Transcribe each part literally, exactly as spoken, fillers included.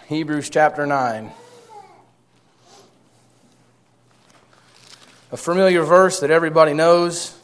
Hebrews chapter nine. A familiar verse that everybody knows.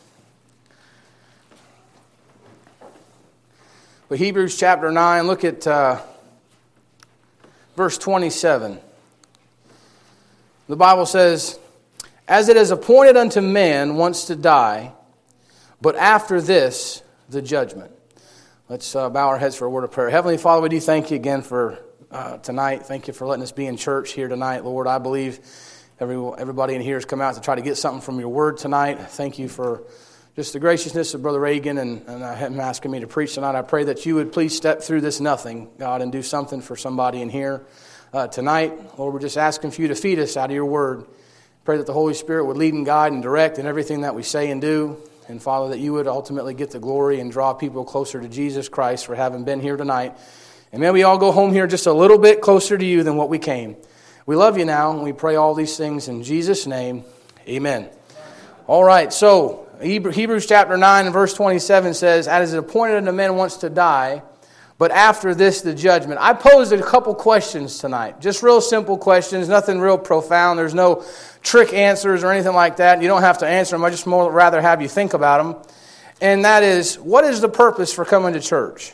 But Hebrews chapter nine, look at uh, verse twenty-seven. The Bible says, "As it is appointed unto man once to die, but after this, the judgment." Let's uh, bow our heads for a word of prayer. Heavenly Father, we do thank you again for uh, tonight. Thank you for letting us be in church here tonight. Lord, I believe every, everybody in here has come out to try to get something from your word tonight. Thank you for just the graciousness of Brother Reagan and, and uh, him asking me to preach tonight. I pray that you would please step through this nothing, God, and do something for somebody in here uh, tonight. Lord, we're just asking for you to feed us out of your word. Pray that the Holy Spirit would lead and guide and direct in everything that we say and do. And Father, that you would ultimately get the glory and draw people closer to Jesus Christ for having been here tonight. And may we all go home here just a little bit closer to you than what we came. We love you now, and we pray all these things in Jesus' name. Amen. All right, so Hebrews chapter nine and verse twenty-seven says, "As it appointed unto men once to die, but after this the judgment." I posed a couple questions tonight. Just real simple questions, nothing real profound. There's no trick answers or anything like that. You don't have to answer them. I just more rather have you think about them. And that is, what is the purpose for coming to church?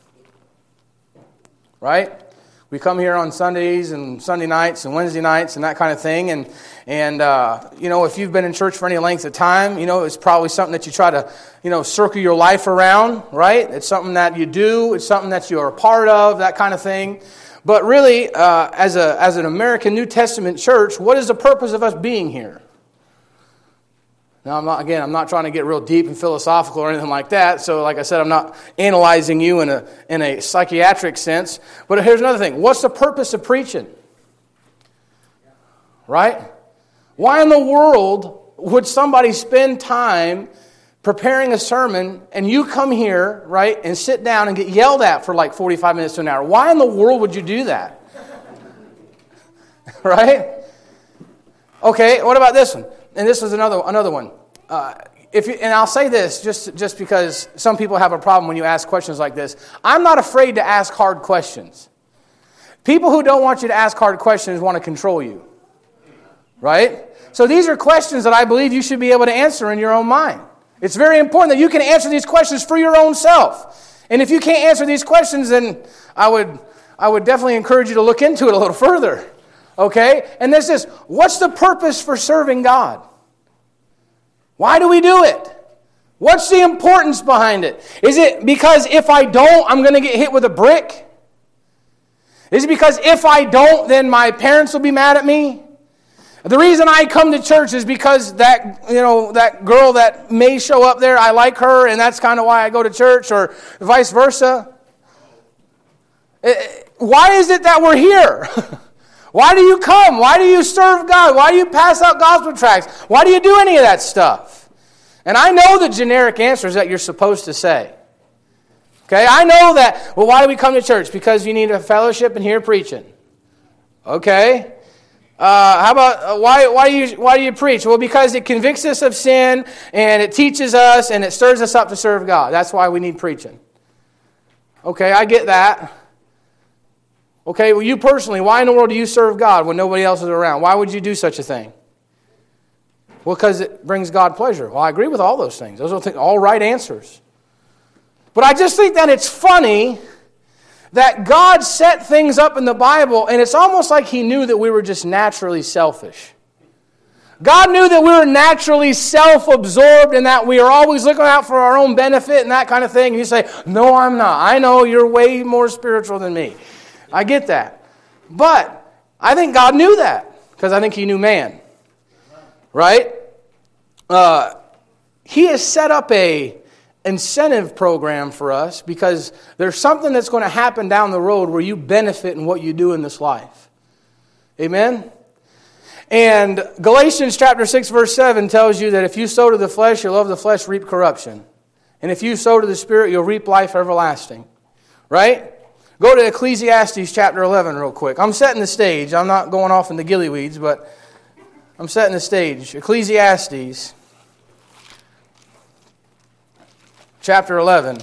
Right? We come here on Sundays and Sunday nights and Wednesday nights and that kind of thing. And, and uh, you know, if you've been in church for any length of time, you know, it's probably something that you try to, you know, circle your life around, right? It's something that you do. It's something that you're a part of, that kind of thing. But really, uh, as a as an American New Testament church, what is the purpose of us being here? Now, I'm not, again, I'm not trying to get real deep and philosophical or anything like that. So, like I said, I'm not analyzing you in a in a psychiatric sense. But here's another thing. What's the purpose of preaching? Right? Why in the world would somebody spend time preparing a sermon and you come here, right, and sit down and get yelled at for like forty-five minutes to an hour? Why in the world would you do that? Right? Okay, what about this one? And this is another another one. Uh, if you, and I'll say this just, just because some people have a problem when you ask questions like this. I'm not afraid to ask hard questions. People who don't want you to ask hard questions want to control you. Right? So these are questions that I believe you should be able to answer in your own mind. It's very important that you can answer these questions for your own self. And if you can't answer these questions, then I would I would definitely encourage you to look into it a little further. Okay? And this is, what's the purpose for serving God? Why do we do it? What's the importance behind it? Is it because if I don't, I'm going to get hit with a brick? Is it because if I don't, then my parents will be mad at me? The reason I come to church is because that, you know, that girl that may show up there, I like her, and that's kind of why I go to church, or vice versa. Why is it that we're here? Why do you come? Why do you serve God? Why do you pass out gospel tracts? Why do you do any of that stuff? And I know the generic answers that you're supposed to say. Okay, I know that, well, why do we come to church? Because you need a fellowship and hear preaching. Okay. Uh, how about, uh, why, why, do you, why do you preach? Well, because it convicts us of sin, and it teaches us, and it stirs us up to serve God. That's why we need preaching. Okay, I get that. Okay, well, you personally, why in the world do you serve God when nobody else is around? Why would you do such a thing? Well, because it brings God pleasure. Well, I agree with all those things. Those are all right answers. But I just think that it's funny that God set things up in the Bible, and it's almost like He knew that we were just naturally selfish. God knew that we were naturally self-absorbed and that we are always looking out for our own benefit and that kind of thing. And you say, no, I'm not. I know you're way more spiritual than me. I get that. But I think God knew that because I think He knew man. Right? Uh, he has set up a incentive program for us because there's something that's going to happen down the road where you benefit in what you do in this life. Amen? And Galatians chapter six verse seven tells you that if you sow to the flesh, you'll of the flesh reap corruption. And if you sow to the Spirit, you'll reap life everlasting. Right? Go to Ecclesiastes chapter eleven real quick. I'm setting the stage. I'm not going off in the gilly weeds, but I'm setting the stage. Ecclesiastes chapter eleven.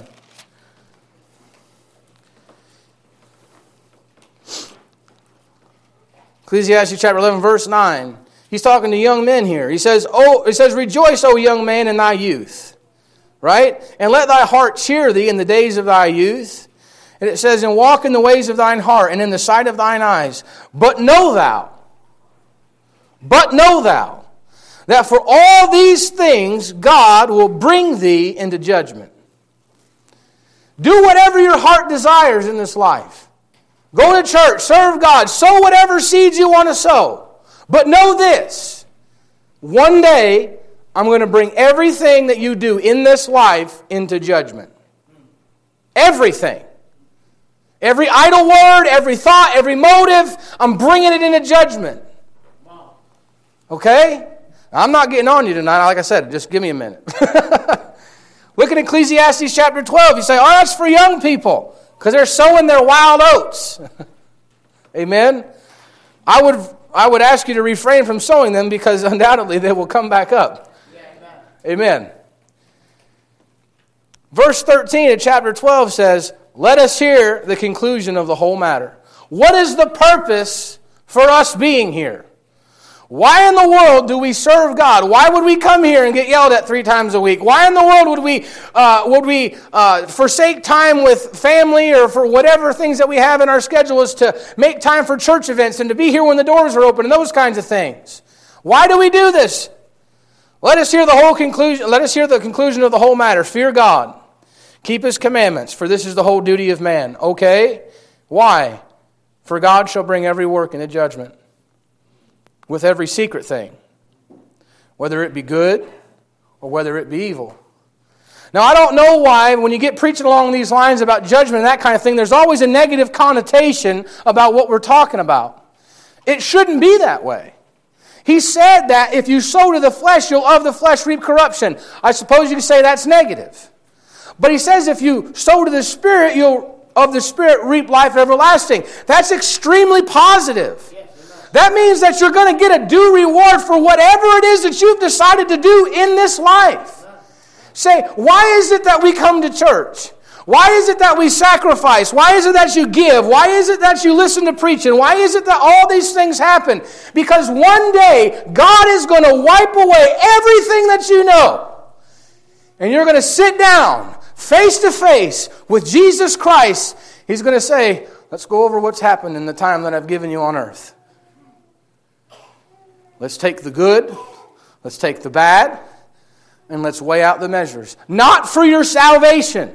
Ecclesiastes chapter eleven, verse nine. He's talking to young men here. He says, "Oh, it says, rejoice, O young man, in thy youth." Right? "And let thy heart cheer thee in the days of thy youth." And it says, "And walk in the ways of thine heart, and in the sight of thine eyes. But know thou, but know thou, that for all these things God will bring thee into judgment." Do whatever your heart desires in this life. Go to church, serve God, sow whatever seeds you want to sow. But know this, one day I'm going to bring everything that you do in this life into judgment. Everything. Every idle word, every thought, every motive, I'm bringing it into judgment. Okay? I'm not getting on you tonight. Like I said, just give me a minute. Look at Ecclesiastes chapter twelve. You say, oh, that's for young people because they're sowing their wild oats. Amen? I would... I would ask you to refrain from sowing them because undoubtedly they will come back up. Yeah, amen. Amen. Verse thirteen of chapter twelve says, "Let us hear the conclusion of the whole matter." What is the purpose for us being here? Why in the world do we serve God? Why would we come here and get yelled at three times a week? Why in the world would we uh, would we uh, forsake time with family or for whatever things that we have in our schedule is to make time for church events and to be here when the doors are open and those kinds of things? Why do we do this? Let us hear the whole conclusion. Let us hear the conclusion of the whole matter. Fear God, keep His commandments, for this is the whole duty of man. Okay, why? For God shall bring every work into judgment, with every secret thing, whether it be good or whether it be evil. Now, I don't know why when you get preaching along these lines about judgment and that kind of thing, there's always a negative connotation about what we're talking about. It shouldn't be that way. He said that if you sow to the flesh, you'll of the flesh reap corruption. I suppose you could say that's negative. But he says if you sow to the Spirit, you'll of the Spirit reap life everlasting. That's extremely positive. That means that you're going to get a due reward for whatever it is that you've decided to do in this life. Say, why is it that we come to church? Why is it that we sacrifice? Why is it that you give? Why is it that you listen to preaching? Why is it that all these things happen? Because one day, God is going to wipe away everything that you know. And you're going to sit down, face to face, with Jesus Christ. He's going to say, let's go over what's happened in the time that I've given you on earth. Let's take the good, let's take the bad, and let's weigh out the measures. Not for your salvation.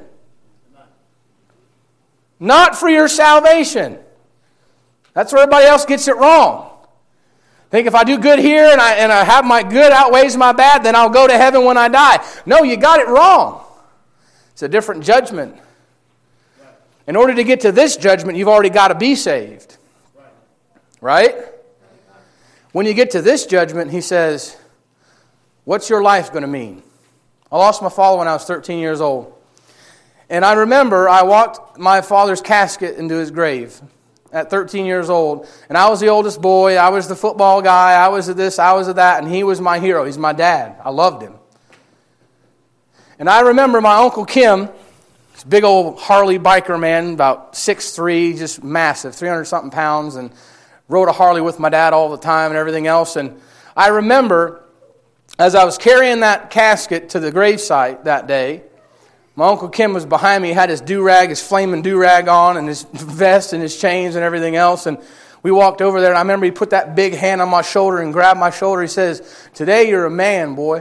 Not for your salvation. That's where everybody else gets it wrong. Think if I do good here and I, and I have my good outweighs my bad, then I'll go to heaven when I die. No, you got it wrong. It's a different judgment. In order to get to this judgment, you've already got to be saved. Right? When you get to this judgment, he says, what's your life going to mean? I lost my father when I was thirteen years old. And I remember I walked my father's casket into his grave at thirteen years old. And I was the oldest boy. I was the football guy. I was of this, I was of that. And he was my hero. He's my dad. I loved him. And I remember my Uncle Kim, this big old Harley biker man, about six three, just massive, three hundred something pounds, and rode a Harley with my dad all the time and everything else. And I remember as I was carrying that casket to the gravesite that day, my Uncle Kim was behind me. He had his do-rag, his flaming do-rag on, and his vest and his chains and everything else. And we walked over there, and I remember he put that big hand on my shoulder and grabbed my shoulder. He says, "Today you're a man, boy."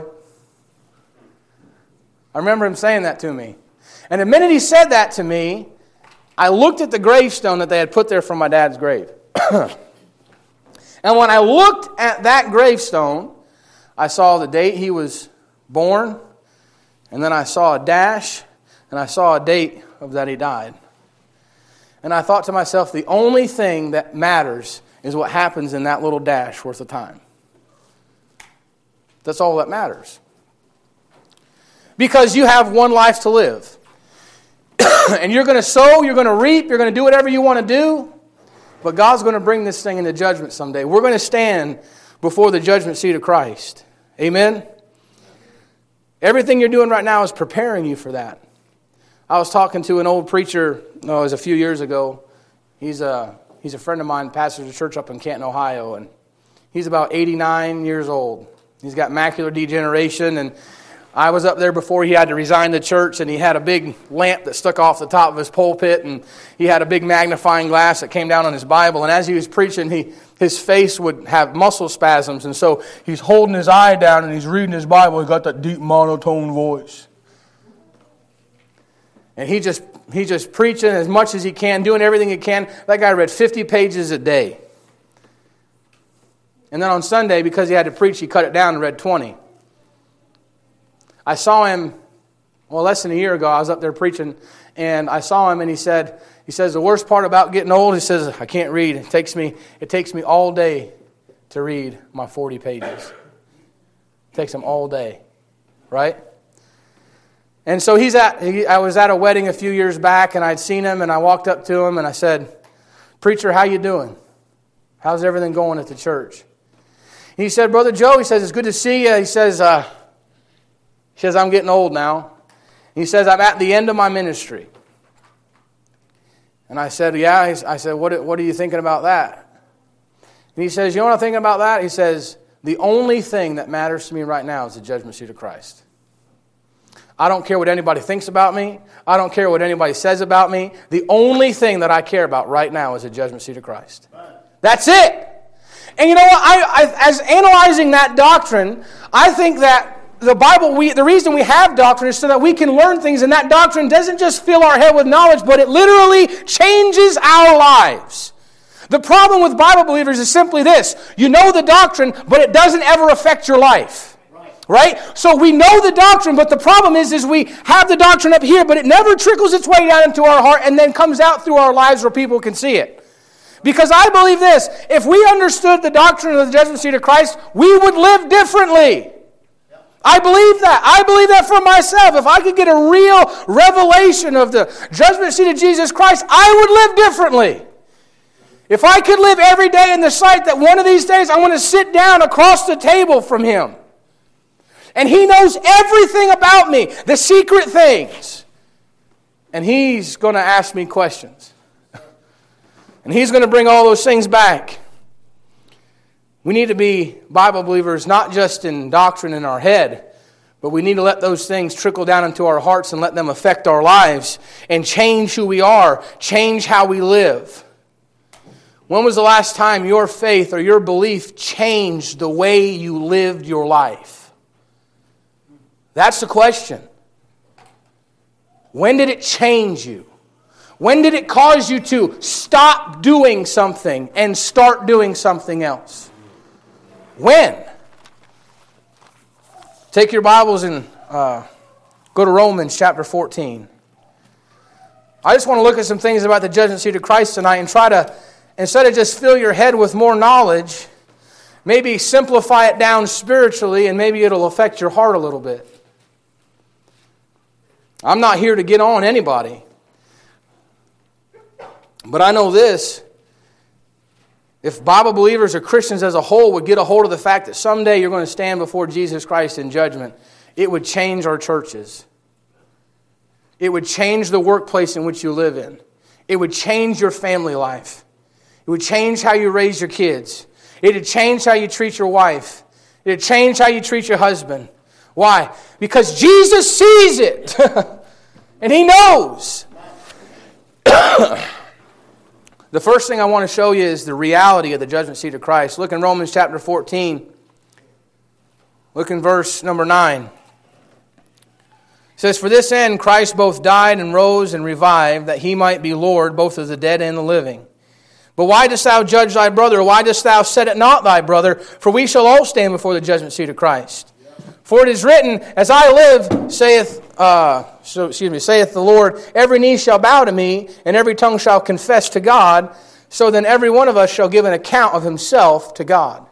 I remember him saying that to me. And the minute he said that to me, I looked at the gravestone that they had put there for my dad's grave. And when I looked at that gravestone, I saw the date he was born, and then I saw a dash, and I saw a date of that he died. And I thought to myself, the only thing that matters is what happens in that little dash worth of time. That's all that matters. Because you have one life to live. And you're going to sow, you're going to reap, you're going to do whatever you want to do. But God's going to bring this thing into judgment someday. We're going to stand before the judgment seat of Christ. Amen? Everything you're doing right now is preparing you for that. I was talking to an old preacher, no, it was a few years ago. He's a, He's a friend of mine, pastors a church up in Canton, Ohio, and he's about eighty-nine years old. He's got macular degeneration, and I was up there before he had to resign the church, and he had a big lamp that stuck off the top of his pulpit, and he had a big magnifying glass that came down on his Bible, and as he was preaching, he his face would have muscle spasms, and so he's holding his eye down, and he's reading his Bible. He got that deep monotone voice. And he just he just preaching as much as he can, doing everything he can. That guy read fifty pages a day. And then on Sunday, because he had to preach, he cut it down and read twenty. I saw him, well, less than a year ago. I was up there preaching, and I saw him, and he said, he says, the worst part about getting old, he says, I can't read. It takes me, it takes me all day to read my forty pages. It takes him all day, right? And so he's at, he, I was at a wedding a few years back, and I'd seen him, and I walked up to him, and I said, preacher, how you doing? How's everything going at the church? And he said, Brother Joe, he says, it's good to see you. He says, uh, he says, I'm getting old now. He says, I'm at the end of my ministry. And I said, yeah. I said, what, what are you thinking about that? And he says, you know what I'm thinking about that? He says, the only thing that matters to me right now is the judgment seat of Christ. I don't care what anybody thinks about me. I don't care what anybody says about me. The only thing that I care about right now is the judgment seat of Christ. That's it. And you know what? I, I, as analyzing that doctrine, I think that the Bible, we, the reason we have doctrine is so that we can learn things, and that doctrine doesn't just fill our head with knowledge, but it literally changes our lives. The problem with Bible believers is simply this. You know the doctrine, but it doesn't ever affect your life. Right? So we know the doctrine, but the problem is, is we have the doctrine up here, but it never trickles its way down into our heart and then comes out through our lives where people can see it. Because I believe this, if we understood the doctrine of the judgment seat of Christ, we would live differently. I believe that. I believe that for myself. If I could get a real revelation of the judgment seat of Jesus Christ, I would live differently. If I could live every day in the sight that one of these days I want to sit down across the table from Him. And He knows everything about me, the secret things. And He's going to ask me questions. And He's going to bring all those things back. We need to be Bible believers not just in doctrine in our head, but we need to let those things trickle down into our hearts and let them affect our lives and change who we are, change how we live. When was the last time your faith or your belief changed the way you lived your life? That's the question. When did it change you? When did it cause you to stop doing something and start doing something else? When? Take your Bibles and uh, go to Romans chapter fourteen. I just want to look at some things about the judgment seat of Christ tonight and try to, instead of just fill your head with more knowledge, maybe simplify it down spiritually and maybe it'll affect your heart a little bit. I'm not here to get on anybody. But I know this. If Bible believers or Christians as a whole would get a hold of the fact that someday you're going to stand before Jesus Christ in judgment, it would change our churches. It would change the workplace in which you live in. It would change your family life. It would change how you raise your kids. It would change how you treat your wife. It would change how you treat your husband. Why? Because Jesus sees it. And He knows. The first thing I want to show you is the reality of the judgment seat of Christ. Look in Romans chapter fourteen. Look in verse number nine. It says, For this end Christ both died and rose and revived, that He might be Lord both of the dead and the living. But why dost thou judge thy brother? Why dost thou set it not thy brother? For we shall all stand before the judgment seat of Christ. For it is written, As I live, saith, uh, so, excuse me, saith the Lord, every knee shall bow to me, and every tongue shall confess to God. So then every one of us shall give an account of himself to God.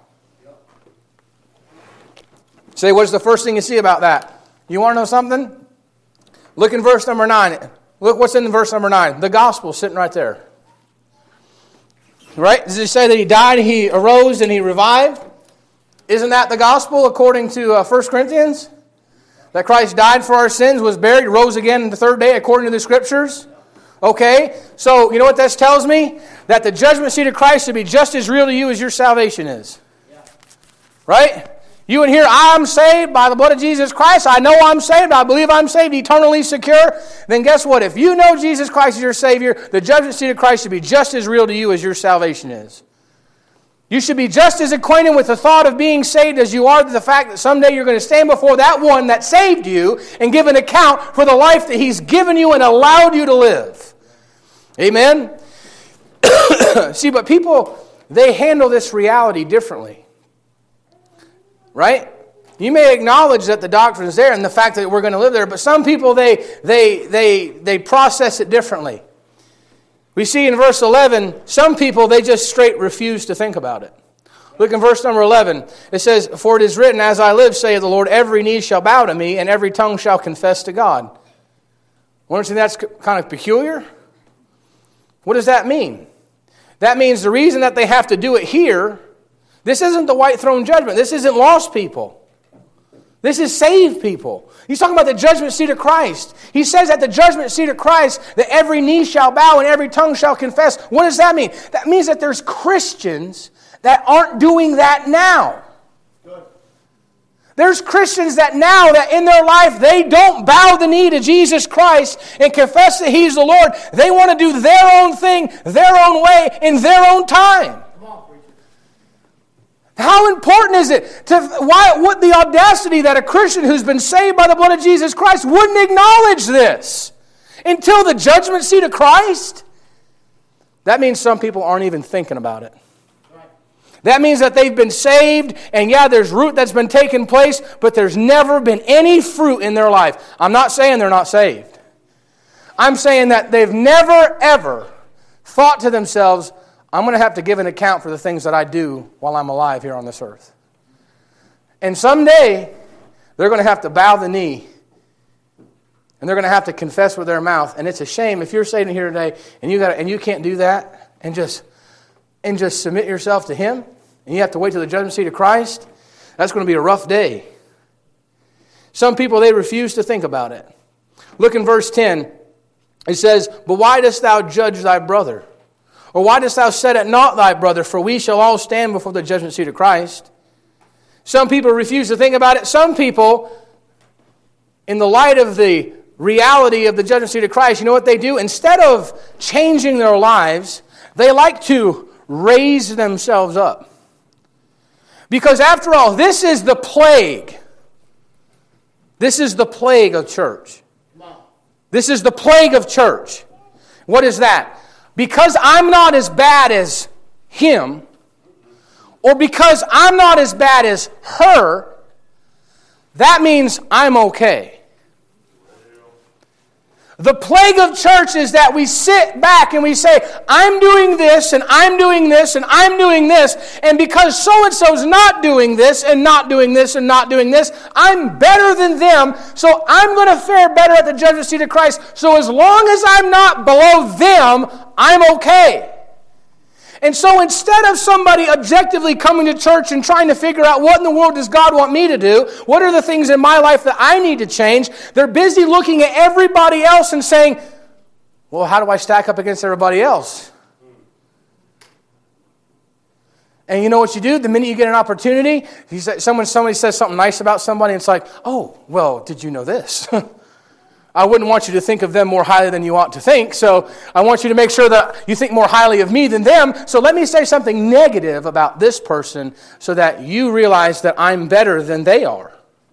Say, what's the first thing you see about that? You want to know something? Look in verse number nine. Look what's in verse number nine. The gospel sitting right there. Right? Does it say that He died, He arose, and He revived? Isn't that the gospel according to uh, First Corinthians? That Christ died for our sins, was buried, rose again the third day according to the Scriptures? Okay? So, you know what this tells me? That the judgment seat of Christ should be just as real to you as your salvation is. Yeah. Right? You in here, I'm saved by the blood of Jesus Christ. I know I'm saved. I believe I'm saved, eternally secure. Then guess what? If you know Jesus Christ is your Savior, the judgment seat of Christ should be just as real to you as your salvation is. You should be just as acquainted with the thought of being saved as you are to the fact that someday you're going to stand before that one that saved you and give an account for the life that He's given you and allowed you to live. Amen? See, but people, they handle this reality differently. Right? You may acknowledge that the doctrine is there and the fact that we're going to live there, but some people, they, they, they, they process it differently. We see in verse eleven, some people, they just straight refuse to think about it. Look in verse number eleven. It says, "For it is written, as I live, saith the Lord, every knee shall bow to me, and every tongue shall confess to God." Wouldn't you think that's kind of peculiar? What does that mean? That means the reason that they have to do it here, this isn't the white throne judgment. This isn't lost people. This is saved people. He's talking about the judgment seat of Christ. He says at the judgment seat of Christ that every knee shall bow and every tongue shall confess. What does that mean? That means that there's Christians that aren't doing that now. Good. There's Christians that now, that in their life, they don't bow the knee to Jesus Christ and confess that He's the Lord. They want to do their own thing, their own way, in their own time. How important is it to why what the audacity that a Christian who's been saved by the blood of Jesus Christ wouldn't acknowledge this until the judgment seat of Christ? That means some people aren't even thinking about it. That means that they've been saved, and yeah, there's root that's been taking place, but there's never been any fruit in their life. I'm not saying they're not saved. I'm saying that they've never, ever thought to themselves, I'm going to have to give an account for the things that I do while I'm alive here on this earth. And someday, they're going to have to bow the knee. And they're going to have to confess with their mouth. And it's a shame if you're sitting here today and you got and you can't do that and just, and just submit yourself to Him. And you have to wait till the judgment seat of Christ. That's going to be a rough day. Some people, they refuse to think about it. Look in verse ten. It says, "But why dost thou judge thy brother? Or why dost thou set at naught thy brother? For we shall all stand before the judgment seat of Christ." Some people refuse to think about it. Some people, in the light of the reality of the judgment seat of Christ, you know what they do? Instead of changing their lives, they like to raise themselves up. Because after all, this is the plague. This is the plague of church. This is the plague of church. What is that? Because I'm not as bad as him, or because I'm not as bad as her, that means I'm okay. The plague of church is that we sit back and we say, I'm doing this, and I'm doing this, and I'm doing this, and because so-and-so's not doing this, and not doing this, and not doing this, I'm better than them, so I'm going to fare better at the judgment seat of Christ. So as long as I'm not below them, I'm okay. And so instead of somebody objectively coming to church and trying to figure out what in the world does God want me to do, what are the things in my life that I need to change, they're busy looking at everybody else and saying, well, how do I stack up against everybody else? And you know what you do? The minute you get an opportunity, you say, someone, somebody says something nice about somebody, and it's like, oh, well, did you know this? I wouldn't want you to think of them more highly than you ought to think, so I want you to make sure that you think more highly of me than them. So let me say something negative about this person so that you realize that I'm better than they are.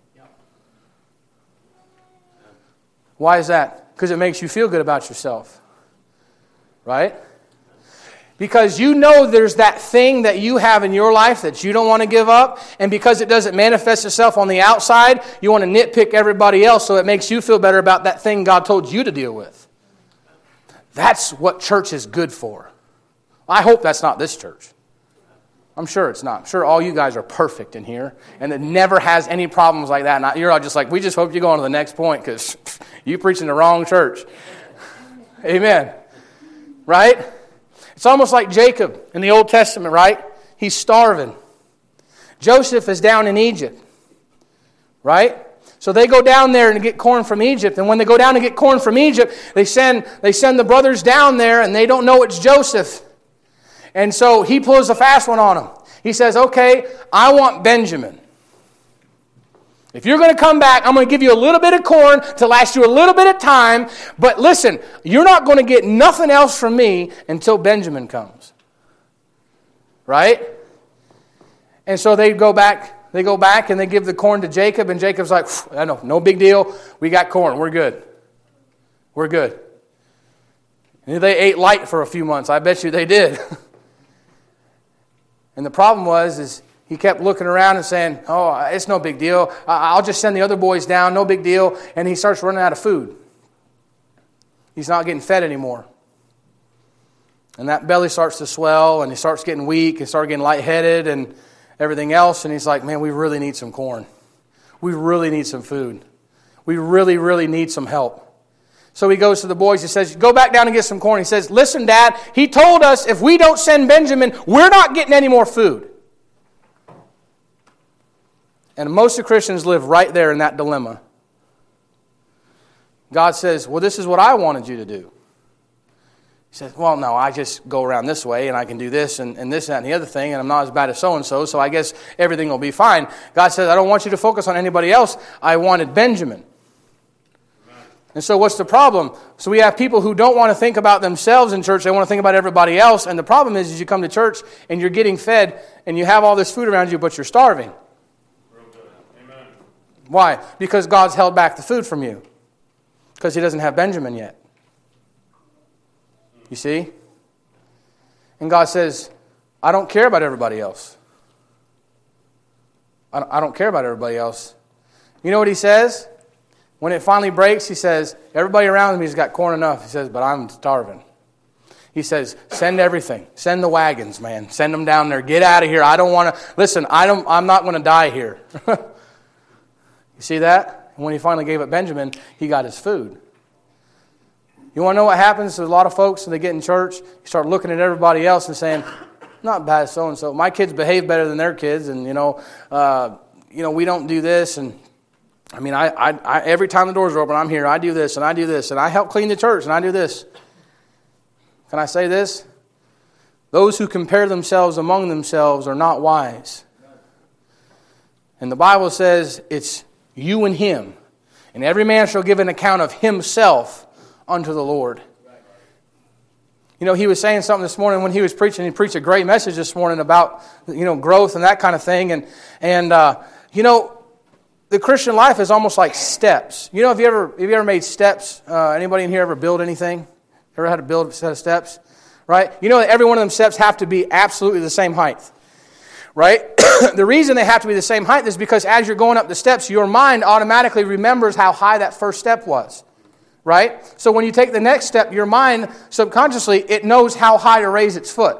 Why is that? Because it makes you feel good about yourself. Right? Because you know there's that thing that you have in your life that you don't want to give up, and because it doesn't manifest itself on the outside, you want to nitpick everybody else so it makes you feel better about that thing God told you to deal with. That's what church is good for. I hope that's not this church. I'm sure it's not. I'm sure all you guys are perfect in here, and it never has any problems like that. And you're all just like, we just hope you go on to the next point because you preach in the wrong church. Amen. Right? It's almost like Jacob in the Old Testament, right? He's starving. Joseph is down in Egypt, right? So they go down there and get corn from Egypt. And when they go down to get corn from Egypt, they send, they send the brothers down there, and they don't know it's Joseph. And so he pulls a fast one on them. He says, okay, I want Benjamin. If you're going to come back, I'm going to give you a little bit of corn to last you a little bit of time. But listen, you're not going to get nothing else from me until Benjamin comes. Right? And so they go back, they go back and they give the corn to Jacob. And Jacob's like, I know, no big deal. We got corn. We're good. We're good. And they ate light for a few months. I bet you they did. And the problem was, is he kept looking around and saying, oh, it's no big deal. I'll just send the other boys down, no big deal. And he starts running out of food. He's not getting fed anymore. And that belly starts to swell, and he starts getting weak, and starts getting lightheaded, and everything else. And he's like, man, we really need some corn. We really need some food. We really, really need some help. So he goes to the boys. He says, go back down and get some corn. He says, listen, Dad, he told us if we don't send Benjamin, we're not getting any more food. And most of Christians live right there in that dilemma. God says, well, this is what I wanted you to do. He says, well, no, I just go around this way, and I can do this and, and this, that, and the other thing, and I'm not as bad as so-and-so, so I guess everything will be fine. God says, I don't want you to focus on anybody else. I wanted Benjamin. And so what's the problem? So we have people who don't want to think about themselves in church. They want to think about everybody else. And the problem is, is you come to church, and you're getting fed, and you have all this food around you, but you're starving. Amen. Why? Because God's held back the food from you. Because He doesn't have Benjamin yet. You see? And God says, I don't care about everybody else. I don't care about everybody else. You know what He says? When it finally breaks, He says, everybody around me has got corn enough. He says, but I'm starving. He says, send everything. Send the wagons, man. Send them down there. Get out of here. I don't want to, listen, I don't, I'm not going to die here. You see that? And when He finally gave up Benjamin, he got his food. You want to know what happens to a lot of folks when they get in church? You start looking at everybody else and saying, not bad as so-and-so. My kids behave better than their kids, and, you know, uh, you know, we don't do this, and I mean, I, I, I, every time the doors are open, I'm here. I do this, and I do this, and I help clean the church, and I do this. Can I say this? Those who compare themselves among themselves are not wise. And the Bible says it's you and him. And every man shall give an account of himself unto the Lord. You know, he was saying something this morning when he was preaching. He preached a great message this morning about, you know, growth and that kind of thing. And, and uh, you know, the Christian life is almost like steps. You know, have you ever have you ever made steps? Uh, anybody in here ever build anything? Ever had to build a set of steps? Right? You know that every one of them steps have to be absolutely the same height. Right? The reason they have to be the same height is because as you're going up the steps, your mind automatically remembers how high that first step was. Right? So when you take the next step, your mind subconsciously, it knows how high to raise its foot.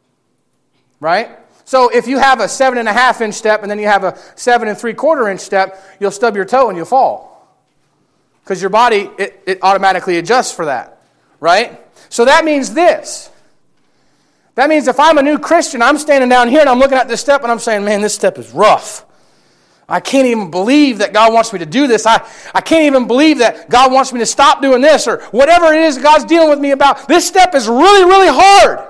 Right? So if you have a seven and a half inch step and then you have a seven and three quarter inch step, you'll stub your toe and you'll fall. Because your body, it, it automatically adjusts for that. Right? So that means this. That means if I'm a new Christian, I'm standing down here and I'm looking at this step and I'm saying, man, this step is rough. I can't even believe that God wants me to do this. I, I can't even believe that God wants me to stop doing this or whatever it is God's dealing with me about. This step is really, really hard.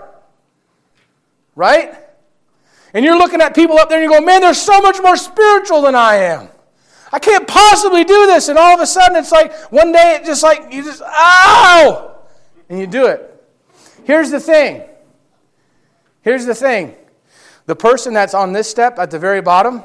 Right? And you're looking at people up there and you go, man, they're so much more spiritual than I am. I can't possibly do this. And all of a sudden it's like, one day it just like, you just, ow! And you do it. Here's the thing. Here's the thing. The person that's on this step at the very bottom,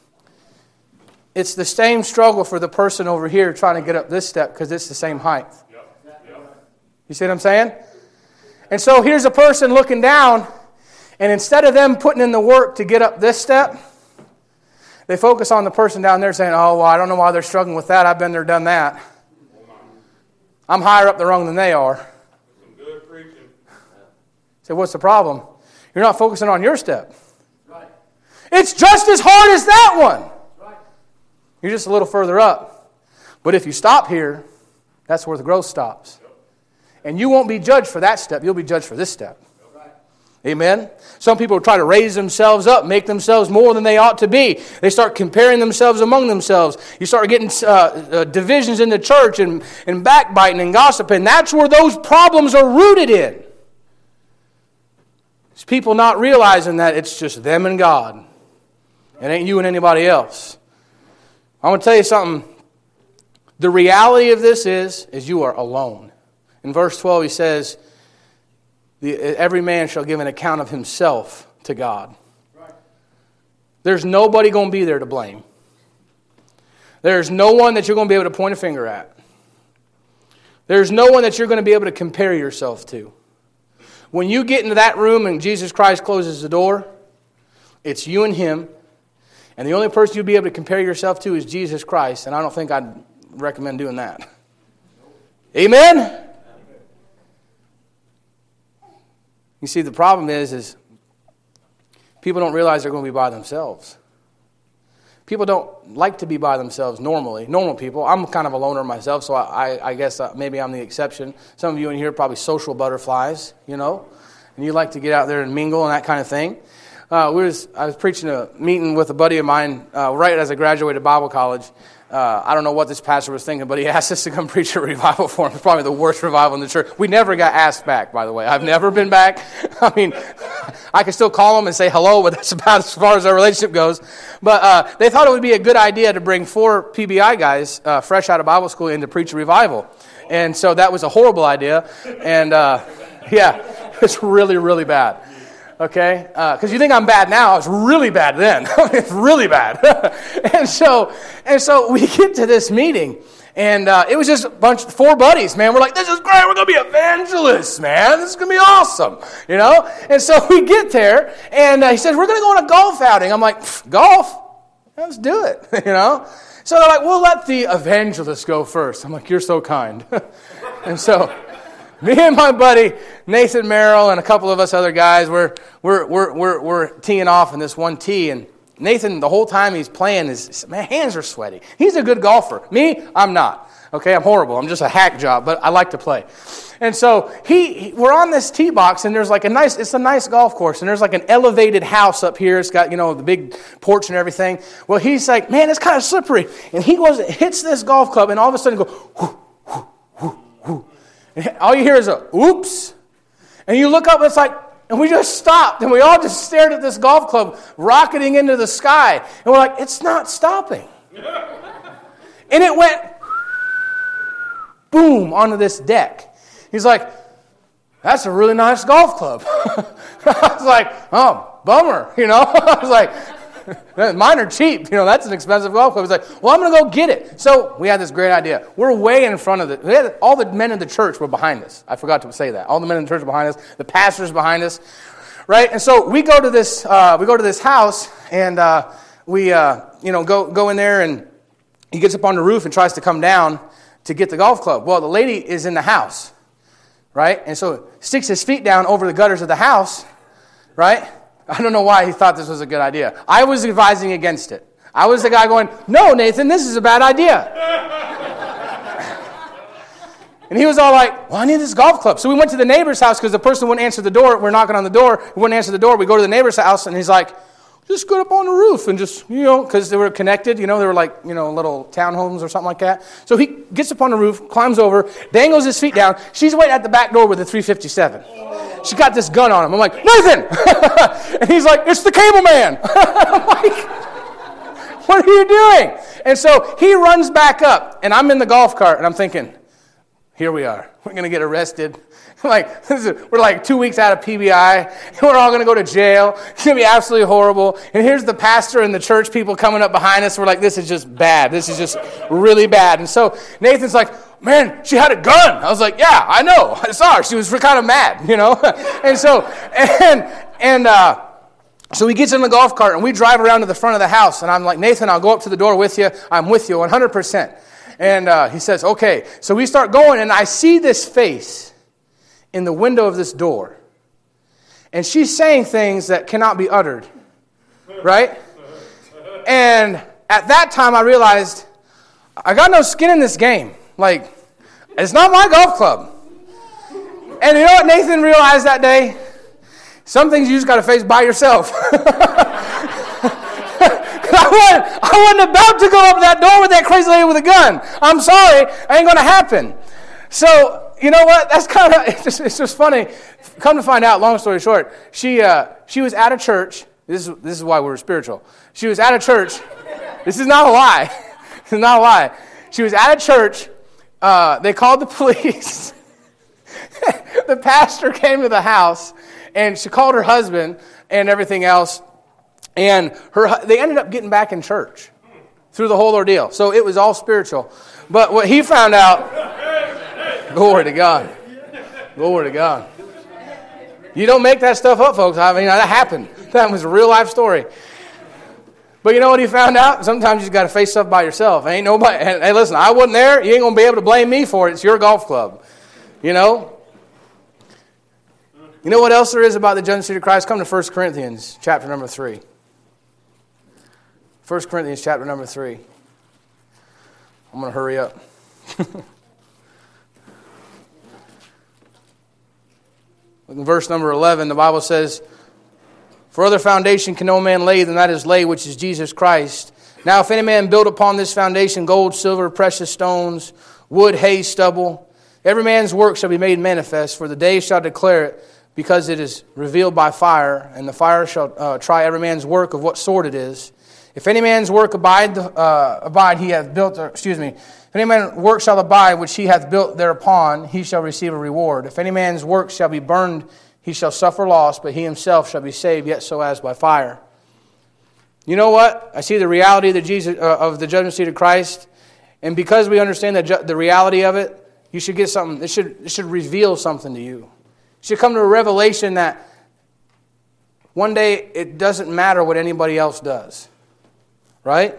it's the same struggle for the person over here trying to get up this step because it's the same height. Yep. Yep. You see what I'm saying? And so here's a person looking down, and instead of them putting in the work to get up this step, they focus on the person down there saying, oh, well, I don't know why they're struggling with that. I've been there, done that. I'm higher up the rung than they are. Some good preaching. So what's the problem? You're not focusing on your step. Right. It's just as hard as that one. Right. You're just a little further up. But if you stop here, that's where the growth stops. Yep. And you won't be judged for that step. You'll be judged for this step. Right. Amen? Some people try to raise themselves up, make themselves more than they ought to be. They start comparing themselves among themselves. You start getting uh, uh, divisions in the church and, and backbiting and gossiping. That's where those problems are rooted in. It's people not realizing that it's just them and God. It ain't you and anybody else. I want to tell you something. The reality of this is, is you are alone. In verse twelve, he says, The, every man shall give an account of himself to God. Right. There's nobody going to be there to blame. There's no one that you're going to be able to point a finger at. There's no one that you're going to be able to compare yourself to. When you get into that room and Jesus Christ closes the door, it's you and him. And the only person you'll be able to compare yourself to is Jesus Christ. And I don't think I'd recommend doing that. Amen? You see, the problem is, is people don't realize they're going to be by themselves. People don't like to be by themselves normally. Normal people. I'm kind of a loner myself, so I, I guess maybe I'm the exception. Some of you in here are probably social butterflies, you know, and you like to get out there and mingle and that kind of thing. Uh, we was, I was preaching a meeting with a buddy of mine uh, right as I graduated Bible college. Uh, I don't know what this pastor was thinking, but he asked us to come preach a revival for him. It's probably the worst revival in the church. We never got asked back, by the way. I've never been back. I mean, I can still call them and say hello, but that's about as far as our relationship goes. But uh, they thought it would be a good idea to bring four P B I guys uh, fresh out of Bible school in to preach a revival. And so that was a horrible idea. And uh, yeah, it's really, really bad. Okay, because uh, you think I'm bad now. I was really bad then. It's really bad. and so, and so we get to this meeting, and uh, it was just a bunch, four buddies, man. We're like, this is great. We're gonna be evangelists, man. This is gonna be awesome, you know. And so we get there, and uh, he says, we're gonna go on a golf outing. I'm like, golf? Let's do it, you know. So they're like, we'll let the evangelists go first. I'm like, you're so kind. and so. Me and my buddy Nathan Merrill and a couple of us other guys, we're we're we're we're, we're teeing off in this one tee, and Nathan the whole time he's playing, his my hands are sweaty. He's a good golfer. Me, I'm not. Okay, I'm horrible. I'm just a hack job, but I like to play. And so he, he we're on this tee box, and there's like a nice, it's a nice golf course, and there's like an elevated house up here. It's got, you know, the big porch and everything. Well, he's like, man, it's kind of slippery, and he goes hits this golf club, and all of a sudden go, whoo, whoo, whoo, whoo. And all you hear is a oops. And you look up, it's like, and we just stopped. And we all just stared at this golf club rocketing into the sky. And we're like, it's not stopping. And it went boom onto this deck. He's like, that's a really nice golf club. I was like, oh, bummer. You know, I was like, mine are cheap. You know, that's an expensive golf club. He's like, well, I'm going to go get it. So we had this great idea. We're way in front of it. We had, all the men in the church were behind us. I forgot to say that. All the men in the church were behind us. The pastor's behind us. Right? And so we go to this, uh, we go to this house, and uh, we, uh, you know, go, go in there, and he gets up on the roof and tries to come down to get the golf club. Well, the lady is in the house. Right? And so sticks his feet down over the gutters of the house. Right? I don't know why he thought this was a good idea. I was advising against it. I was the guy going, no, Nathan, this is a bad idea. And he was all like, well, I need this golf club. So we went to the neighbor's house because the person wouldn't answer the door. We're knocking on the door. He wouldn't answer the door. We go to the neighbor's house, and he's like, just go up on the roof and just, you know, because they were connected. You know, they were like, you know, little townhomes or something like that. So he gets up on the roof, climbs over, dangles his feet down. She's waiting at the back door with a three fifty-seven. She got this gun on him. I'm like, Nathan! And he's like, it's the cable man. I'm like, what are you doing? And so he runs back up, and I'm in the golf cart, and I'm thinking, here we are. We're going to get arrested. Like, this is, we're like two weeks out of P B I, and we're all going to go to jail. It's going to be absolutely horrible. And here's the pastor and the church people coming up behind us. We're like, this is just bad. This is just really bad. And so Nathan's like, man, she had a gun. I was like, yeah, I know. I saw her. She was kind of mad, you know. and so, and and uh, so he gets in the golf cart, and we drive around to the front of the house. And I'm like, Nathan, I'll go up to the door with you. I'm with you one hundred percent. And uh, he says, okay. So we start going, and I see this face in the window of this door. And she's saying things that cannot be uttered. Right? And at that time, I realized I got no skin in this game. Like, it's not my golf club. And you know what Nathan realized that day? Some things you just got to face by yourself. I wasn't, I wasn't about to go up that door with that crazy lady with a gun. I'm sorry, ain't going to happen. So, you know what? That's kind of, it's just, it's just funny. Come to find out, long story short, she uh, she was at a church. This is, this is why we're spiritual. She was at a church. This is not a lie. This is not a lie. She was at a church. Uh, they called the police. The pastor came to the house, and she called her husband and everything else. And her, they ended up getting back in church through the whole ordeal. So it was all spiritual. But what he found out, glory to God. Glory to God. You don't make that stuff up, folks. I mean, that happened. That was a real life story. But you know what he found out? Sometimes you just got to face stuff by yourself. Ain't nobody. Hey, listen, I wasn't there. You ain't going to be able to blame me for it. It's your golf club. You know? You know what else there is about the judgment seat of Christ? Come to First Corinthians chapter number three. First Corinthians chapter number three. I'm going to hurry up. Look in verse number eleven. The Bible says, "For other foundation can no man lay than that is laid, which is Jesus Christ. Now if any man build upon this foundation gold, silver, precious stones, wood, hay, stubble, every man's work shall be made manifest, for the day shall declare it, because it is revealed by fire, and the fire shall uh, try every man's work of what sort it is. If any man's work abide, uh, abide, he hath built, or, excuse me, if any man's work shall abide, which he hath built thereupon, he shall receive a reward. If any man's work shall be burned, he shall suffer loss, but he himself shall be saved, yet so as by fire." You know what? I see the reality of the, Jesus, uh, of the judgment seat of Christ, and because we understand the, ju- the reality of it, you should get something. It should, it should reveal something to you. You should come to a revelation that one day it doesn't matter what anybody else does. Right?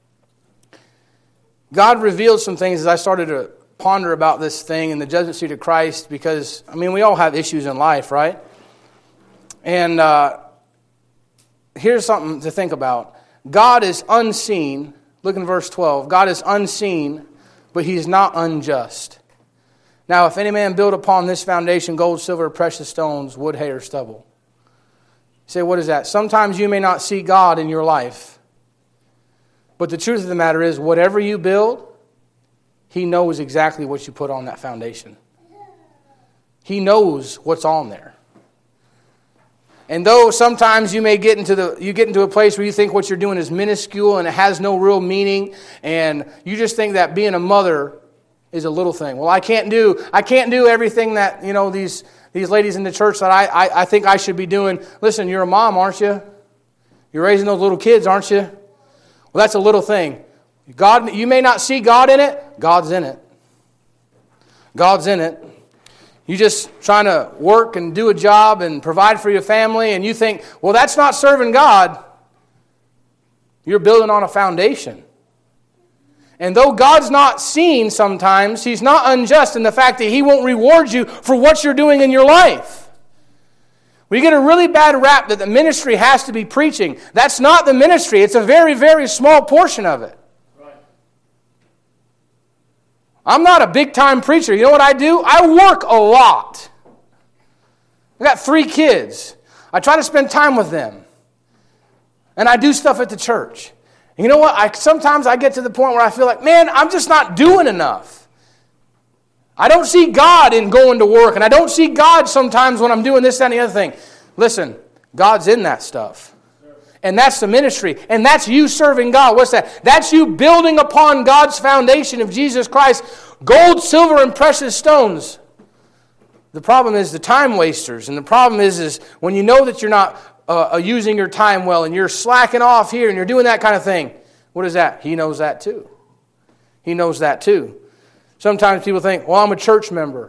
God revealed some things as I started to ponder about this thing in the judgment seat of Christ, because, I mean, we all have issues in life, right? And uh, here's something to think about. God is unseen. Look in verse twelve. God is unseen, but He is not unjust. Now, if any man build upon this foundation gold, silver, precious stones, wood, hay, or stubble. You say, what is that? Sometimes you may not see God in your life. But the truth of the matter is, whatever you build, He knows exactly what you put on that foundation. He knows what's on there. And though sometimes you may get into the you get into a place where you think what you're doing is minuscule and it has no real meaning, and you just think that being a mother is a little thing. Well, I can't do I can't do everything that, you know, these these ladies in the church that I, I, I think I should be doing. Listen, you're a mom, aren't you? You're raising those little kids, aren't you? Well, that's a little thing. God, you may not see God in it. God's in it. God's in it. You're just trying to work and do a job and provide for your family, and you think, well, that's not serving God. You're building on a foundation. And though God's not seen sometimes, He's not unjust in the fact that He won't reward you for what you're doing in your life. We get a really bad rap that the ministry has to be preaching. That's not the ministry. It's a very, very small portion of it. Right. I'm not a big-time preacher. You know what I do? I work a lot. I got three kids. I try to spend time with them. And I do stuff at the church. And you know what? I sometimes I get to the point where I feel like, man, I'm just not doing enough. I don't see God in going to work, and I don't see God sometimes when I'm doing this, that, and the other thing. Listen, God's in that stuff. And that's the ministry. And that's you serving God. What's that? That's you building upon God's foundation of Jesus Christ. Gold, silver, and precious stones. The problem is the time wasters. And the problem is, is when you know that you're not uh, using your time well, and you're slacking off here, and you're doing that kind of thing. What is that? He knows that too. He knows that too. Sometimes people think, well, I'm a church member.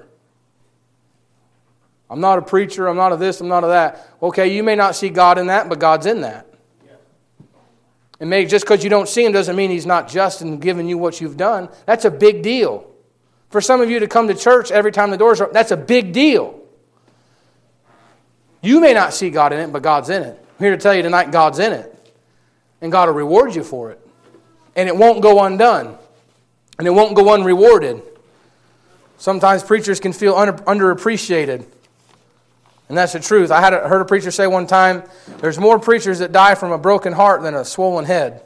I'm not a preacher. I'm not a this. I'm not a that. Okay, you may not see God in that, but God's in that. Yeah. And maybe just because you don't see Him doesn't mean He's not just in giving you what you've done. That's a big deal. For some of you to come to church every time the doors are open, that's a big deal. You may not see God in it, but God's in it. I'm here to tell you tonight, God's in it. And God will reward you for it. And it won't go undone. And it won't go unrewarded. Sometimes preachers can feel under, underappreciated. And that's the truth. I had a, heard a preacher say one time, there's more preachers that die from a broken heart than a swollen head.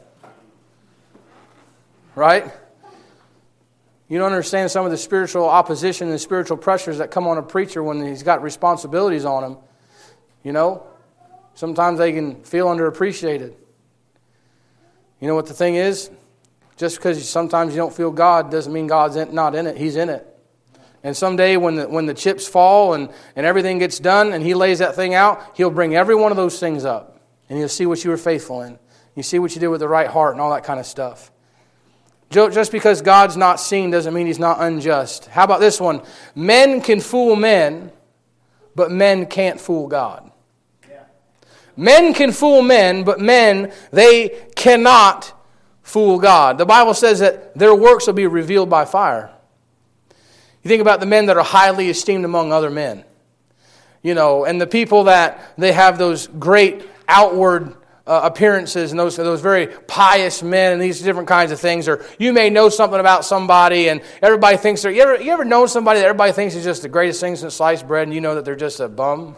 Right? You don't understand some of the spiritual opposition and the spiritual pressures that come on a preacher when he's got responsibilities on him. You know? Sometimes they can feel underappreciated. You know what the thing is? Just because sometimes you don't feel God doesn't mean God's in, not in it. He's in it. And someday when the, when the chips fall and, and everything gets done and He lays that thing out, He'll bring every one of those things up. And He'll see what you were faithful in. You see what you did with the right heart and all that kind of stuff. Just because God's not seen doesn't mean He's not unjust. How about this one? Men can fool men, but men can't fool God. Men can fool men, but men, they cannot fool God. The Bible says that their works will be revealed by fire. You think about the men that are highly esteemed among other men. You know, and the people that they have those great outward uh, appearances and those, those very pious men and these different kinds of things. Or you may know something about somebody and everybody thinks they're... You ever, you ever know somebody that everybody thinks is just the greatest thing since sliced bread and you know that they're just a bum?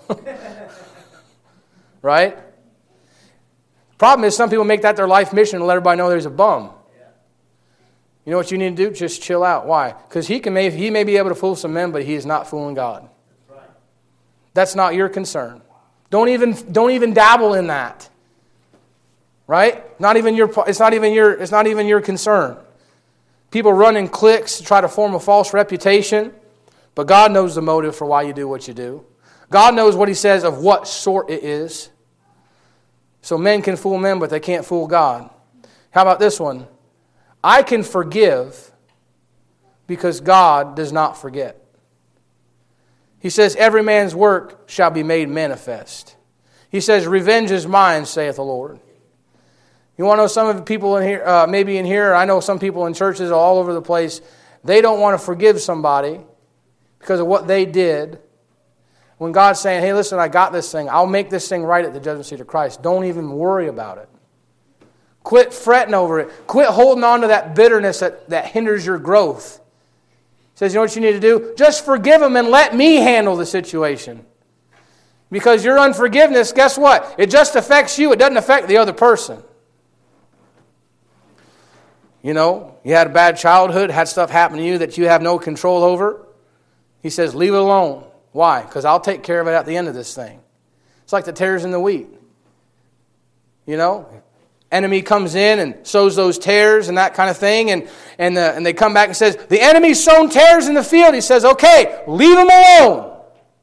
Right? Problem is some people make that their life mission to let everybody know there's a bum. You know what you need to do? Just chill out. Why? Because he can may, he may be able to fool some men, but he is not fooling God. That's right. That's not your concern. Don't even don't even dabble in that. Right? Not even your. It's not even your. It's not even your concern. People run in cliques to try to form a false reputation, but God knows the motive for why you do what you do. God knows what He says of what sort it is. So men can fool men, but they can't fool God. How about this one? I can forgive because God does not forget. He says, every man's work shall be made manifest. He says, revenge is mine, saith the Lord. You want to know some of the people in here, uh, maybe in here, I know some people in churches all over the place, they don't want to forgive somebody because of what they did. When God's saying, hey, listen, I got this thing. I'll make this thing right at the judgment seat of Christ. Don't even worry about it. Quit fretting over it. Quit holding on to that bitterness that, that hinders your growth. He says, you know what you need to do? Just forgive them and let me handle the situation. Because your unforgiveness, guess what? It just affects you. It doesn't affect the other person. You know, you had a bad childhood, had stuff happen to you that you have no control over. He says, leave it alone. Why? Because I'll take care of it at the end of this thing. It's like the tares in the wheat. You know, enemy comes in and sows those tares and that kind of thing, and and, the, and they come back and says, the enemy's sown tares in the field. He says, okay, leave them alone.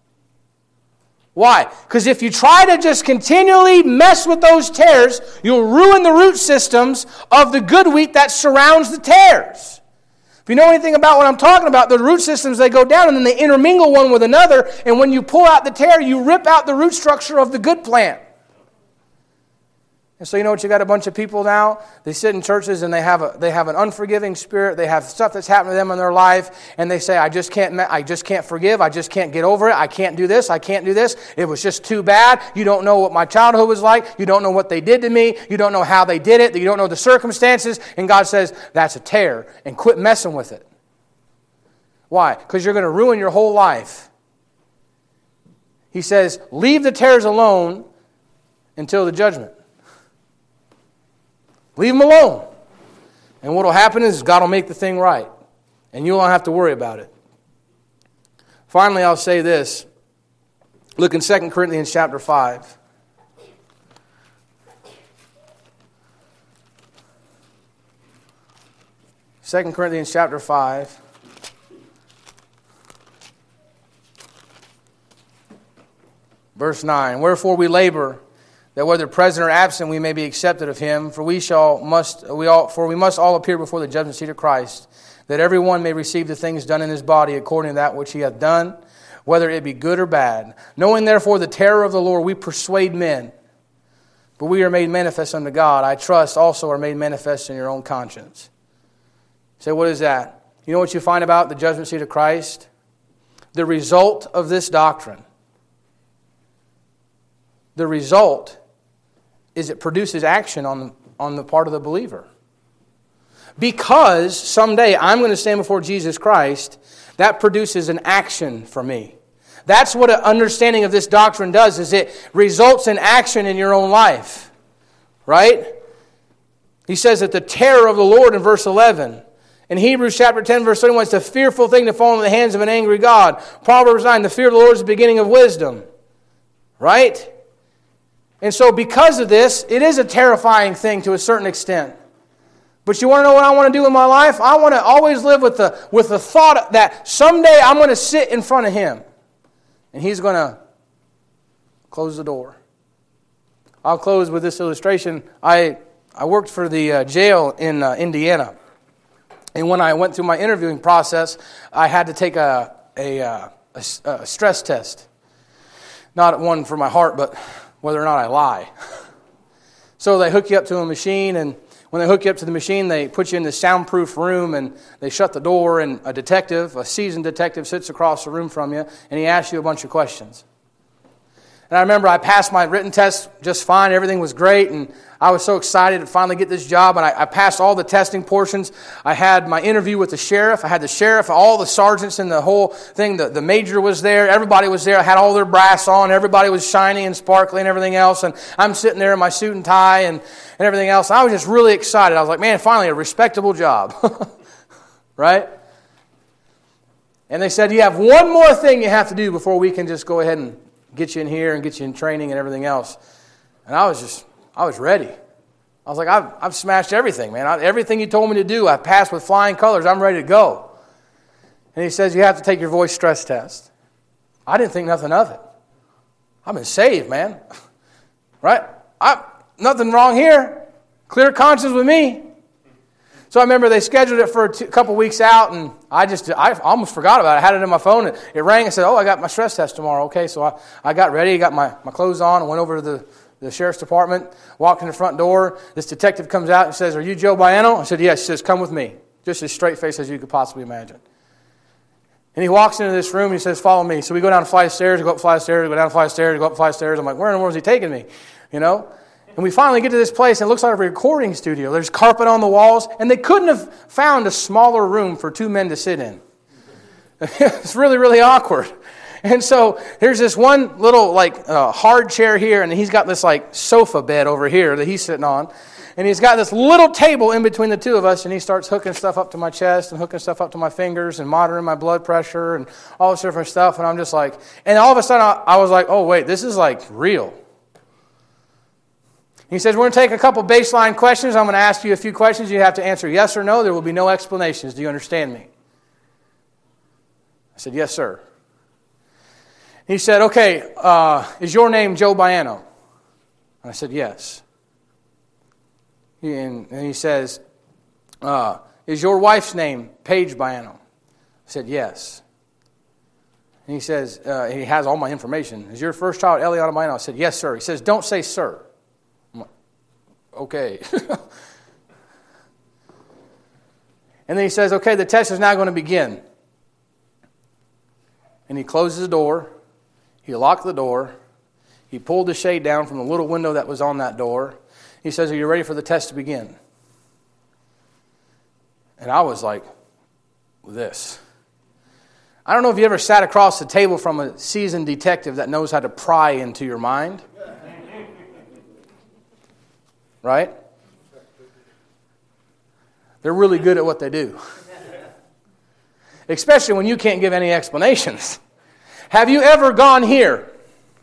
Why? Because if you try to just continually mess with those tares, you'll ruin the root systems of the good wheat that surrounds the tares. If you know anything about what I'm talking about, the root systems, they go down and then they intermingle one with another. And when you pull out the tear, you rip out the root structure of the good plant. And so you know what? You got a bunch of people now. They sit in churches and they have a they have an unforgiving spirit. They have stuff that's happened to them in their life, and they say, "I just can't. I just can't forgive. I just can't get over it. I can't do this. I can't do this. It was just too bad. You don't know what my childhood was like. You don't know what they did to me. You don't know how they did it. You don't know the circumstances." And God says, "That's a tear, and quit messing with it." Why? Because you're going to ruin your whole life. He says, "Leave the tares alone until the judgment." Leave them alone. And what will happen is God will make the thing right. And you won't have to worry about it. Finally, I'll say this. Look in Second Corinthians chapter five. Second Corinthians chapter five. Verse nine. Wherefore we labor, that whether present or absent we may be accepted of Him, for we shall must we all for we must all appear before the judgment seat of Christ, that every one may receive the things done in his body according to that which he hath done, whether it be good or bad. Knowing therefore the terror of the Lord, we persuade men, but we are made manifest unto God. I trust also are made manifest in your own conscience. So what is that? You know what you find about the judgment seat of Christ? The result of this doctrine. The result is it produces action on, on the part of the believer. Because someday I'm going to stand before Jesus Christ, that produces an action for me. That's what an understanding of this doctrine does, is it results in action in your own life. Right? He says that the terror of the Lord in verse eleven. In Hebrews chapter ten, verse thirty-one, it's a fearful thing to fall into the hands of an angry God. Proverbs nine, the fear of the Lord is the beginning of wisdom. Right? And so because of this, it is a terrifying thing to a certain extent. But you want to know what I want to do in my life? I want to always live with the, with the thought that someday I'm going to sit in front of Him. And He's going to close the door. I'll close with this illustration. I, I worked for the uh, jail in uh, Indiana. And when I went through my interviewing process, I had to take a, a, uh, a, a stress test. Not one for my heart, but whether or not I lie. So they hook you up to a machine, and when they hook you up to the machine, they put you in this soundproof room, and they shut the door, and a detective, a seasoned detective, sits across the room from you, and he asks you a bunch of questions. And I remember I passed my written test just fine. Everything was great, and I was so excited to finally get this job. And I, I passed all the testing portions. I had my interview with the sheriff. I had the sheriff, all the sergeants in the whole thing. The, the major was there. Everybody was there. I had all their brass on. Everybody was shiny and sparkly and everything else. And I'm sitting there in my suit and tie and, and everything else. I was just really excited. I was like, man, finally a respectable job. Right? And they said, you have one more thing you have to do before we can just go ahead and get you in here and get you in training and everything else. And I was just, I was ready. I was like, I've, I've smashed everything, man. I, everything you told me to do, I passed with flying colors. I'm ready to go. And he says, you have to take your voice stress test. I didn't think nothing of it. I've been saved, man. Right? I, nothing wrong here. Clear conscience with me. So I remember they scheduled it for a two, couple weeks out, and I just, I almost forgot about it. I had it in my phone, and it rang and said, oh, I got my stress test tomorrow. Okay, so I, I got ready, got my, my clothes on, and went over to the, the sheriff's department, walked in the front door. This detective comes out and says, are you Joe Baiano? I said, yes. He says, come with me. Just as straight face as you could possibly imagine. And he walks into this room, and he says, follow me. So we go down a flight of stairs, we go up a flight of stairs, we go down a flight of stairs, we go up a flight of stairs. I'm like, where in the world is he taking me? You know? And we finally get to this place, and it looks like a recording studio. There's carpet on the walls, and they couldn't have found a smaller room for two men to sit in. It's really, really awkward. And so there's this one little, like, uh, hard chair here, and he's got this, like, sofa bed over here that he's sitting on. And he's got this little table in between the two of us, and he starts hooking stuff up to my chest and hooking stuff up to my fingers and monitoring my blood pressure and all this different stuff. And I'm just like, and all of a sudden I, I was like, oh, wait, this is, like, real. He says, we're going to take a couple baseline questions. I'm going to ask you a few questions. You have to answer yes or no. There will be no explanations. Do you understand me? I said, yes, sir. He said, okay, uh, is your name Joe Baiano? I said, yes. He, and, and he says, uh, is your wife's name Paige Baiano? I said, yes. And he says, uh, he has all my information. Is your first child Eliana Baiano? I said, yes, sir. He says, don't say sir. Okay. And then he says, okay, the test is now going to begin. And he closes the door. He locked the door. He pulled the shade down from the little window that was on that door. He says, are you ready for the test to begin? And I was like, this. I don't know if you ever sat across the table from a seasoned detective that knows how to pry into your mind. Right? They're really good at what they do. Especially when you can't give any explanations. Have you ever gone here?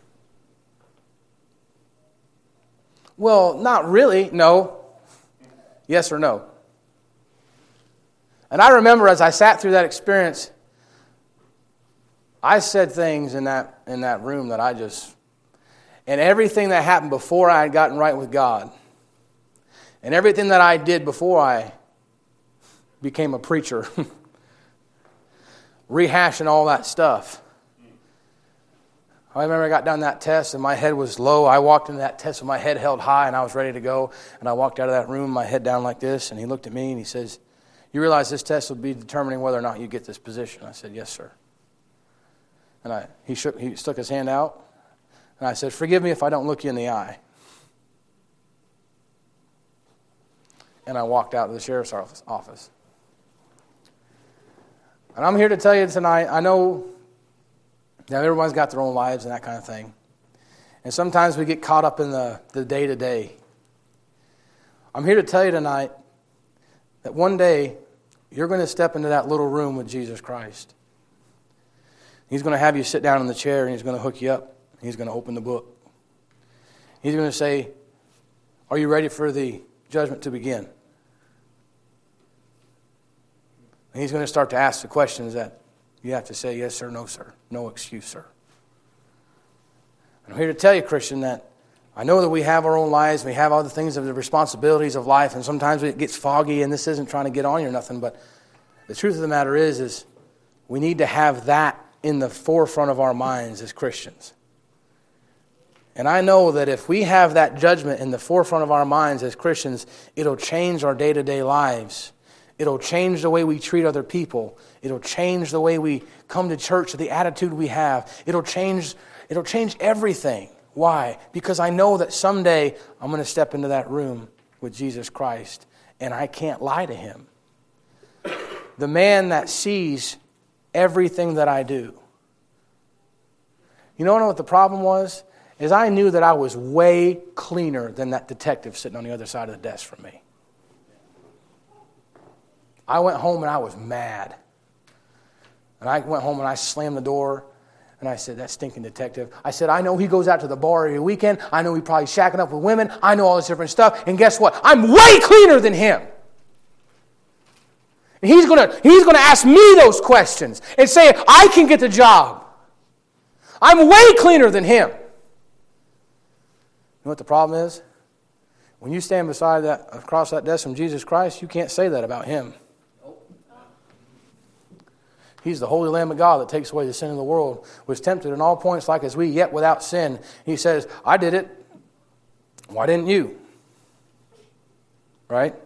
Well, not really. No. Yes or no? And I remember as I sat through that experience, I said things in that in that room that I just, and everything that happened before I had gotten right with God, and everything that I did before I became a preacher, rehashing all that stuff. I remember I got done that test and my head was low. I walked into that test with my head held high and I was ready to go. And I walked out of that room, my head down like this, and he looked at me and he says, you realize this test will be determining whether or not you get this position? I said, yes, sir. And I, he, shook, he stuck his hand out, and I said, forgive me if I don't look you in the eye. And I walked out to the sheriff's office. And I'm here to tell you tonight, I know Now, everyone's got their own lives and that kind of thing. And sometimes we get caught up in the, the day-to-day. I'm here to tell you tonight that one day you're going to step into that little room with Jesus Christ. He's going to have you sit down in the chair and He's going to hook you up. He's going to open the book. He's going to say, are you ready for the judgment to begin? And He's going to start to ask the questions that you have to say, yes, sir, no, sir. No excuse, sir. And I'm here to tell you, Christian, that I know that we have our own lives. We have all the things of the responsibilities of life. And sometimes it gets foggy, and this isn't trying to get on you or nothing. But the truth of the matter is, is we need to have that in the forefront of our minds as Christians. And I know that if we have that judgment in the forefront of our minds as Christians, it'll change our day-to-day lives. It'll change the way we treat other people. It'll change the way we come to church, the attitude we have. It'll change, it'll change everything. Why? Because I know that someday I'm going to step into that room with Jesus Christ, and I can't lie to Him. The man that sees everything that I do. You know what the problem was? Is I knew that I was way cleaner than that detective sitting on the other side of the desk from me. I went home and I was mad. And I went home and I slammed the door and I said, that stinking detective. I said, I know he goes out to the bar every weekend. I know he probably shacking up with women. I know all this different stuff. And guess what? I'm way cleaner than him. And he's going to he's going to ask me those questions and say, I can get the job. I'm way cleaner than him. You know what the problem is? When you stand beside that, across that desk from Jesus Christ, you can't say that about Him. He's the Holy Lamb of God that takes away the sin of the world, was tempted in all points like as we, yet without sin. He says, I did it. Why didn't you? Right?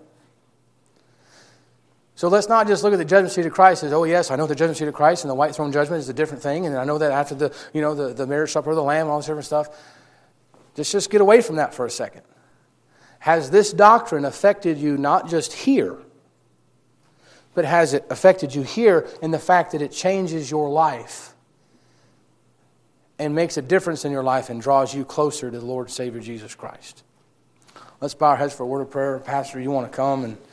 So let's not just look at the judgment seat of Christ as, oh yes, I know the judgment seat of Christ and the white throne judgment is a different thing, and I know that after the, you know, the, the marriage supper of the Lamb, all this different stuff. Just, just get away from that for a second. Has this doctrine affected you not just here, but has it affected you here in the fact that it changes your life and makes a difference in your life and draws you closer to the Lord and Savior Jesus Christ? Let's bow our heads for a word of prayer. Pastor, you want to come and